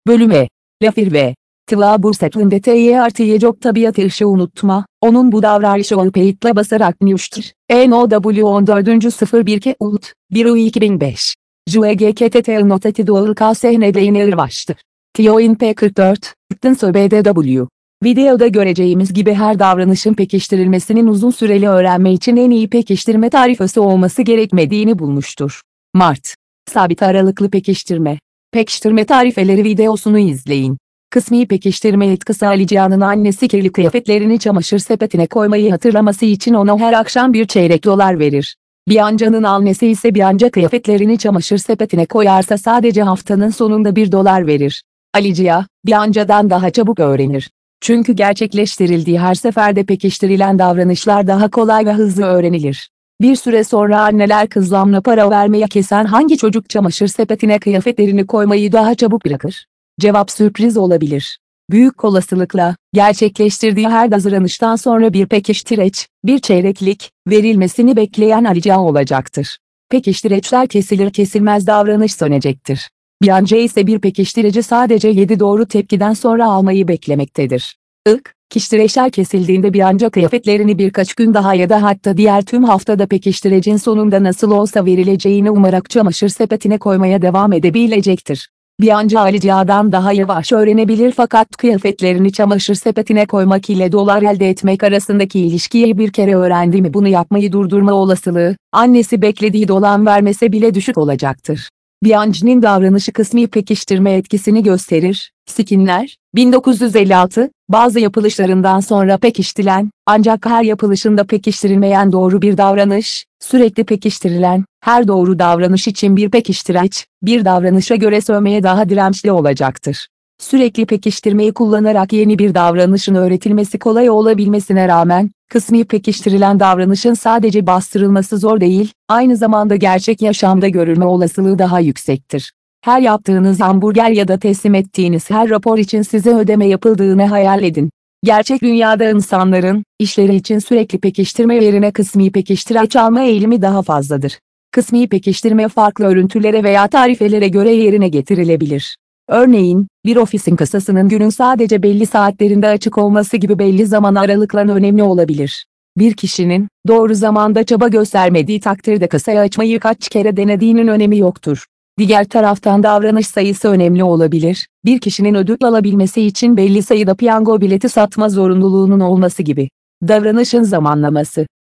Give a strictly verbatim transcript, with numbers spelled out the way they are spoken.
Bölüme. Lafir ve Tıva Burset'inde T'ye artı Y çok tabiat işi unutma, onun bu davranışı Alpeyit'le basarak News'tir. E N O W on dört sıfır bir K U T, bir U iki bin beş. Jue G K T T Notati Doğru K S N D N Irvaştır. Tioin P kırk dört, Tınsö B D W. Videoda göreceğimiz gibi her davranışın pekiştirilmesinin uzun süreli öğrenme için en iyi pekiştirme tarifesi olması gerekmediğini bulmuştur. Mart. Sabit aralıklı pekiştirme. Pekiştirme tarifeleri videosunu izleyin. Kısmi pekiştirme etkisi Ali Cihan'ın annesi kirli kıyafetlerini çamaşır sepetine koymayı hatırlaması için ona her akşam bir çeyrek dolar verir. Bianca'nın annesi ise Bianca kıyafetlerini çamaşır sepetine koyarsa sadece haftanın sonunda bir dolar verir. Ali Cihan, Bianca'dan daha çabuk öğrenir. Çünkü gerçekleştirildiği her seferde pekiştirilen davranışlar daha kolay ve hızlı öğrenilir. Bir süre sonra anneler kızlarına para vermeye kesen hangi çocuk çamaşır sepetine kıyafetlerini koymayı daha çabuk bırakır? Cevap sürpriz olabilir. Büyük olasılıkla, gerçekleştirdiği her davranıştan sonra bir pekiştireç, bir çeyreklik, verilmesini bekleyen Ali Cihan olacaktır. Pekiştireçler kesilir kesilmez davranış sönecektir. Bianca ise bir pekiştireci sadece yedi doğru tepkiden sonra almayı beklemektedir. İlk, pekiştireçler kesildiğinde Bianca kıyafetlerini birkaç gün daha ya da hatta diğer tüm haftada pekiştirecin sonunda nasıl olsa verileceğini umarak çamaşır sepetine koymaya devam edebilecektir. Bianca Ali Cihan'dan daha yavaş öğrenebilir fakat kıyafetlerini çamaşır sepetine koymak ile dolar elde etmek arasındaki ilişkiyi bir kere öğrendi mi bunu yapmayı durdurma olasılığı, annesi beklediği dolar vermese bile düşük olacaktır. Bianca'nın davranışı kısmi pekiştirme etkisini gösterir. Skinner, bin dokuz yüz elli altı, bazı yapılışlarından sonra pekiştirilen, ancak her yapılışında pekiştirilmeyen doğru bir davranış, sürekli pekiştirilen, her doğru davranış için bir pekiştireç, bir davranışa göre sövmeye daha dirençli olacaktır. Sürekli pekiştirmeyi kullanarak yeni bir davranışın öğretilmesi kolay olabilmesine rağmen, kısmi pekiştirilen davranışın sadece bastırılması zor değil, aynı zamanda gerçek yaşamda görülme olasılığı daha yüksektir. Her yaptığınız hamburger ya da teslim ettiğiniz her rapor için size ödeme yapıldığını hayal edin. Gerçek dünyada insanların, işleri için sürekli pekiştirme yerine kısmi pekiştireç alma eğilimi daha fazladır. Kısmi pekiştirme farklı örüntülere veya tarifelere göre yerine getirilebilir. Örneğin, bir ofisin kasasının günün sadece belli saatlerinde açık olması gibi belli zaman aralıkları önemli olabilir. Bir kişinin, doğru zamanda çaba göstermediği takdirde kasayı açmayı kaç kere denediğinin önemi yoktur. Diğer taraftan davranış sayısı önemli olabilir, bir kişinin ödül alabilmesi için belli sayıda piyango bileti satma zorunluluğunun olması gibi. Davranışın zamanlaması.